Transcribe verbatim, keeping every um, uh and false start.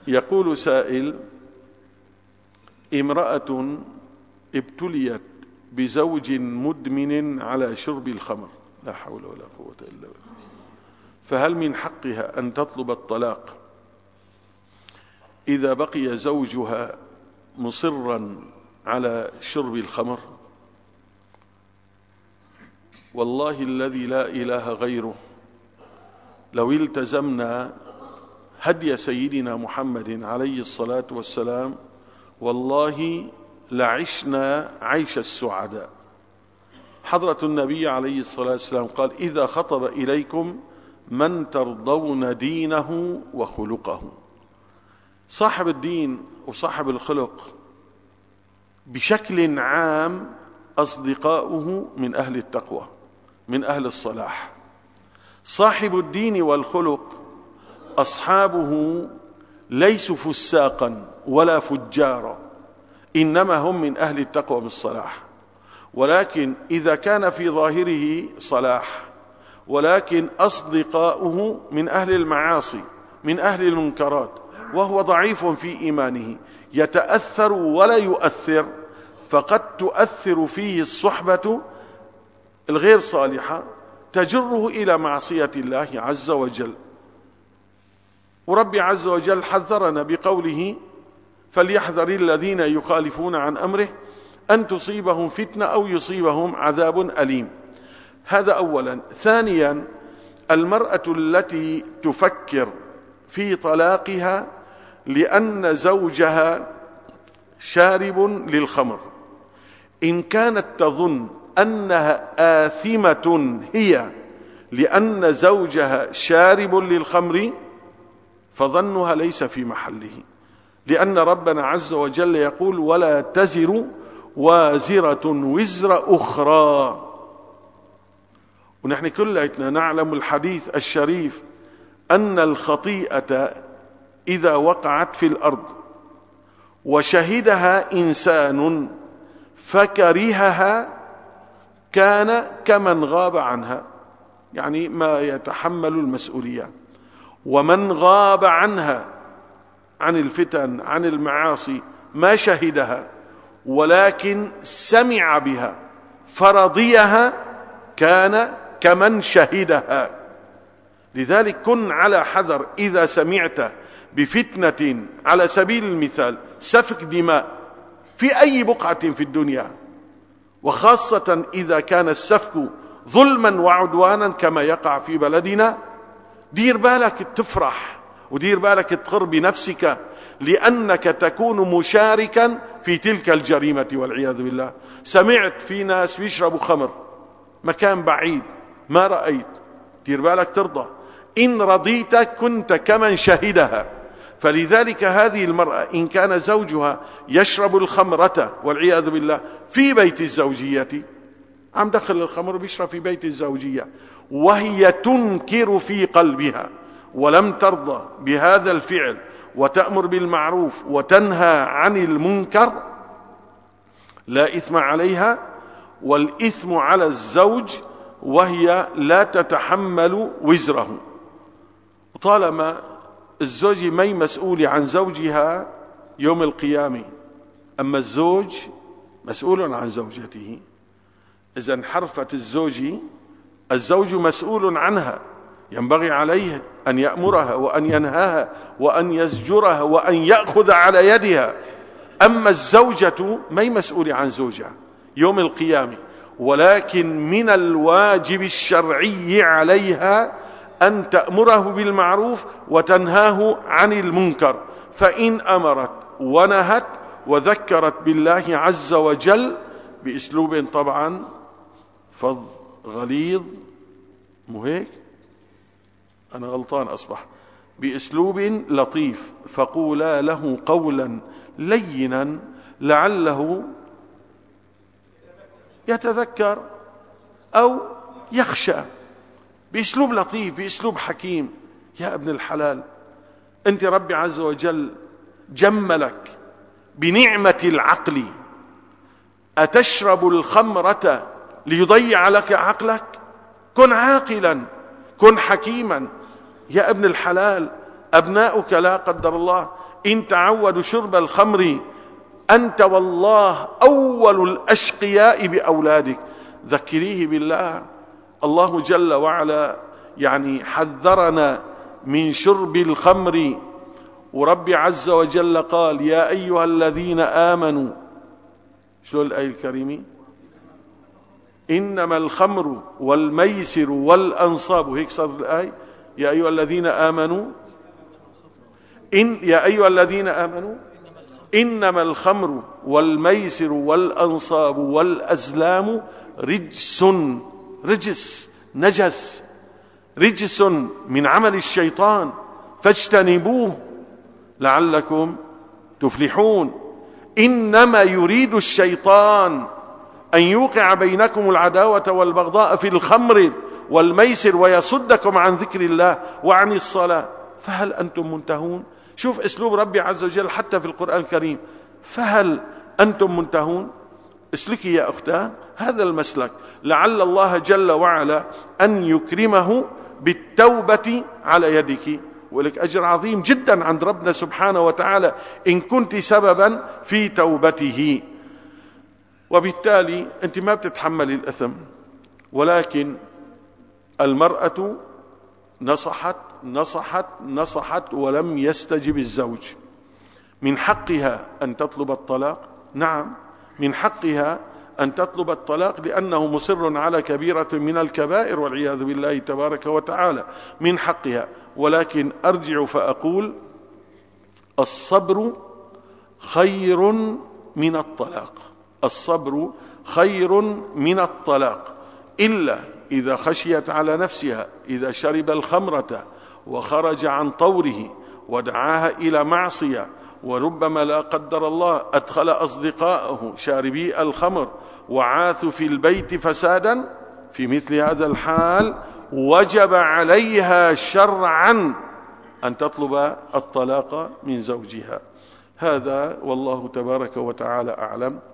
يقول سائل: امرأة ابتليت بزوج مدمن على شرب الخمر، لا حول ولا قوة إلا بالله، فهل من حقها أن تطلب الطلاق إذا بقي زوجها مصرا على شرب الخمر؟ والله الذي لا إله غيره، لو التزمنا هدي سيدنا محمد عليه الصلاة والسلام والله لعشنا عيش السعداء. حضرة النبي عليه الصلاة والسلام قال: إذا خطب إليكم من ترضون دينه وخلقه. صاحب الدين وصاحب الخلق بشكل عام أصدقاؤه من أهل التقوى، من أهل الصلاح. صاحب الدين والخلق أصحابه ليسوا فساقا ولا فجارا، إنما هم من أهل التقوى بالصلاح. ولكن إذا كان في ظاهره صلاح ولكن أصدقاؤه من أهل المعاصي من أهل المنكرات وهو ضعيف في إيمانه يتأثر ولا يؤثر، فقد تؤثر فيه الصحبة الغير صالحة تجره إلى معصية الله عز وجل. ورب عز وجل حذرنا بقوله: فليحذر الذين يخالفون عن أمره أن تصيبهم فتنة أو يصيبهم عذاب أليم. هذا أولا. ثانيا، المرأة التي تفكر في طلاقها لأن زوجها شارب للخمر، إن كانت تظن أنها آثمة هي لأن زوجها شارب للخمر فظنها ليس في محله، لأن ربنا عز وجل يقول: ولا تزر وازرة وزر أخرى. ونحن كلنا نعلم الحديث الشريف أن الخطيئة إذا وقعت في الأرض وشهدها إنسان فكرهها كان كمن غاب عنها، يعني ما يتحمل المسؤولية. ومن غاب عنها عن الفتن عن المعاصي ما شهدها ولكن سمع بها فرضيها كان كمن شهدها. لذلك كن على حذر إذا سمعت بفتنة، على سبيل المثال سفك دماء في أي بقعة في الدنيا، وخاصة إذا كان السفك ظلما وعدوانا كما يقع في بلدنا، دير بالك تفرح ودير بالك تقر بنفسك، لأنك تكون مشاركا في تلك الجريمة والعياذ بالله. سمعت في ناس بيشربوا خمر مكان بعيد ما رأيت، دير بالك ترضى، إن رضيت كنت كمن شهدها. فلذلك هذه المرأة إن كان زوجها يشرب الخمرة والعياذ بالله في بيت الزوجية، عم دخل الخمر بيشرب في بيت الزوجية وهي تنكر في قلبها ولم ترضى بهذا الفعل وتأمر بالمعروف وتنهى عن المنكر، لا إثم عليها، والإثم على الزوج وهي لا تتحمل وزره. طالما الزوج ما مسؤول عن زوجها يوم القيامة، أما الزوج مسؤول عن زوجته. إذا انحرفت الزوج الزوج مسؤول عنها، ينبغي عليه أن يأمرها وأن ينهاها وأن يزجرها وأن يأخذ على يدها. أما الزوجة ما مسؤول عن زوجها يوم القيامة، ولكن من الواجب الشرعي عليها أن تأمره بالمعروف وتنهاه عن المنكر. فإن أمرت ونهت وذكرت بالله عز وجل بأسلوب طبعا فظ غليظ، مو هيك؟ أنا غلطان أصبح، بأسلوب لطيف، فقولا له قولا لينا لعله يتذكر أو يخشى، بأسلوب لطيف بأسلوب حكيم. يا ابن الحلال، أنت ربي عز وجل جملك بنعمة العقل، أتشرب الخمرة ليضيع لك عقلك؟ كن عاقلا، كن حكيما. يا ابن الحلال، أبناؤك لا قدر الله إن تعودوا شرب الخمر أنت والله أول الأشقياء بأولادك. ذكريه بالله. الله جل وعلا يعني حذرنا من شرب الخمر، ورب عز وجل قال يا أيها الذين آمنوا، شو الآية الكريمة؟ إنما الخمر والميسر والأنصاب، هيك صدر الآية، يا أيها الذين آمنوا إن يا أيها الذين آمنوا إنما الخمر والميسر والأنصاب والأزلام رجس، رجس نجس، رجس من عمل الشيطان فاجتنبوه لعلكم تفلحون. إنما يريد الشيطان أن يوقع بينكم العداوة والبغضاء في الخمر والميسر ويصدكم عن ذكر الله وعن الصلاة فهل أنتم منتهون؟ شوف أسلوب ربي عز وجل حتى في القرآن الكريم، فهل أنتم منتهون؟ اسلكي يا أختاه هذا المسلك، لعل الله جل وعلا أن يكرمه بالتوبة على يدك، ولك أجر عظيم جدا عند ربنا سبحانه وتعالى إن كنت سببا في توبته. وبالتالي أنت ما بتتحملي الأثم، ولكن المرأة نصحت نصحت نصحت ولم يستجب الزوج، من حقها أن تطلب الطلاق. نعم من حقها أن تطلب الطلاق لأنه مصر على كبيرة من الكبائر والعياذ بالله تبارك وتعالى، من حقها. ولكن أرجع فأقول الصبر خير من الطلاق، الصبر خير من الطلاق، إلا إذا خشيت على نفسها، إذا شرب الخمرة وخرج عن طوره ودعاها إلى معصية، وربما لا قدر الله أدخل أصدقاءه شاربي الخمر وعاثوا في البيت فسادا، في مثل هذا الحال وجب عليها شرعا أن تطلب الطلاق من زوجها. هذا والله تبارك وتعالى أعلم.